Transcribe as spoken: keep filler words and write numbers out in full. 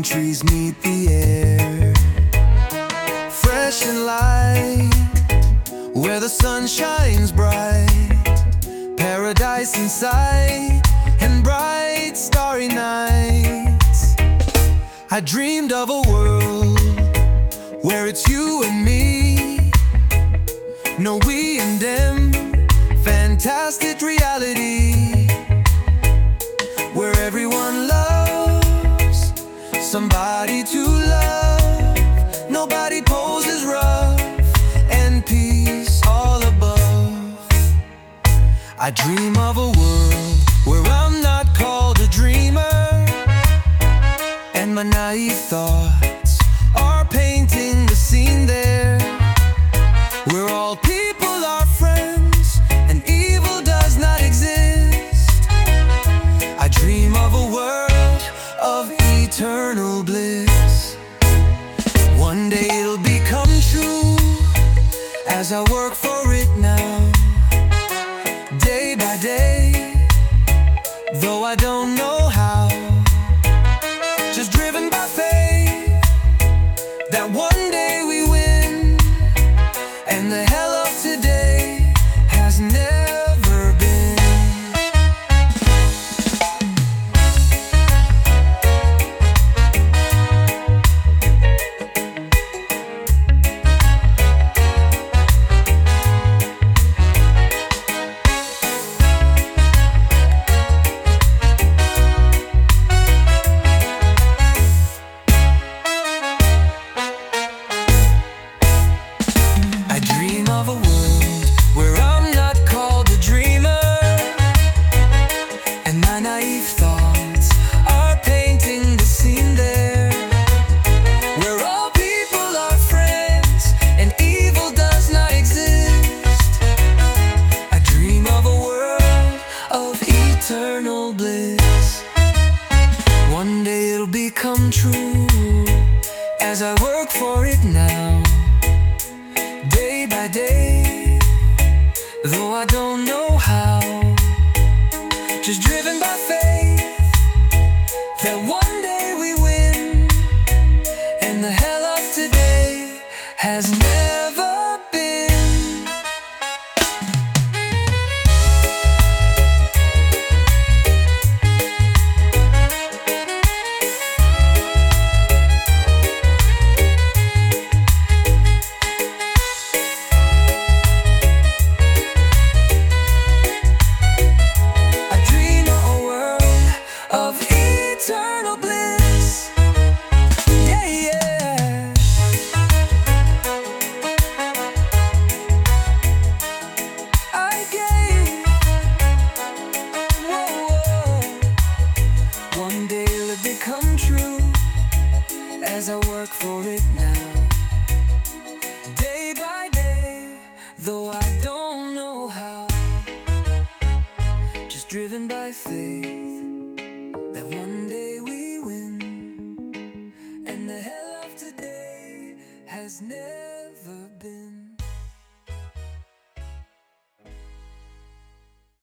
trees meet the air, fresh and light, where the sun shines bright, paradise in sight, and bright starry nights. I dreamed of a world where it's you and me, no we and them, fantastic reality, where everyone loves somebody to love, nobody poses rough, and peace all above. I dream of a world where I'm not called a dreamer, and my naive thoughts are painting the scene there, where all people are friends and evil does not exist. I dream of a world of eternal bliss. One day it'll become true as I work for it now, day by day, though I don't know how, just driven by faith that one day we win, and the hell of today has never been. I dream of a world where I'm not called a dreamer, and my naive thoughts are painting the scene there, where all people are friends and evil does not exist. I dream of a world of eternal bliss. One day it'll become true as I work for it now, day by day, though I don't know how, just driven by faith that one day we win, and the hell of today has never been. Of eternal bliss, yeah, yeah. I gave, whoa, whoa. One day it'll become true as I work for it now, day by day, though I don't know how, just driven by faith